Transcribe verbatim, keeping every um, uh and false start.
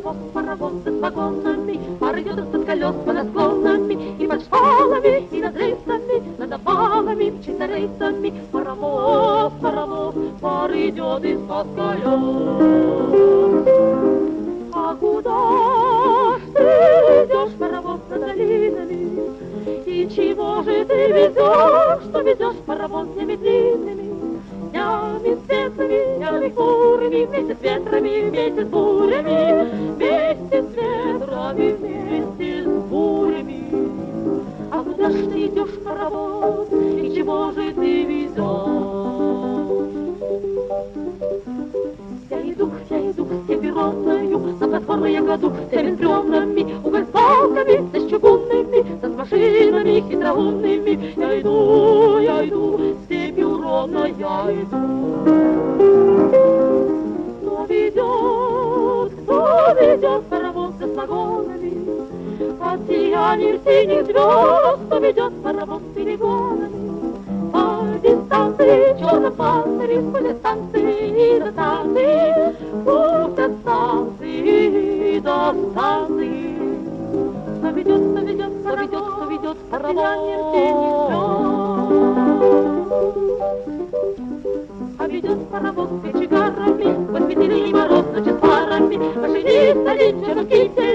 паровоз, паровоз с вагонами, пройдет от колес под склонами, и под шпалами, и над рельсами, над опалами, мчится рейсами. Паровоз, паровоз, пройдет из-под колес. А куда ж ты идешь, паровоз, над долинами? И чего же ты везешь, что везешь паровоз днями длинными? Днями светлыми, днями хмурыми, вместе с ветрами, вместе с бурями, вместе с ветрами, вместе с бурями. А куда ж ты идешь, паровоз, и чего же ты везешь? Я иду, я иду с степероною, на платформе я кладу с цементленными угольпалками, да с чугунными, да с машинами хитроумными. Я иду, я иду, степью ровно я иду. Кто ведет, кто ведет паровоз с вагонами, от сияний синих звезд, кто ведет паровоз с перегонами? По дистанции черном панцире, сквозь станции до станции, пусть от станции до станции. Кто ведет, кто ведет, кто ведет, кто ведет паровоз? А ведет паровоз с кочегарами, сквозь метели и мороз, ночи с парами, машинист один в черном кителе,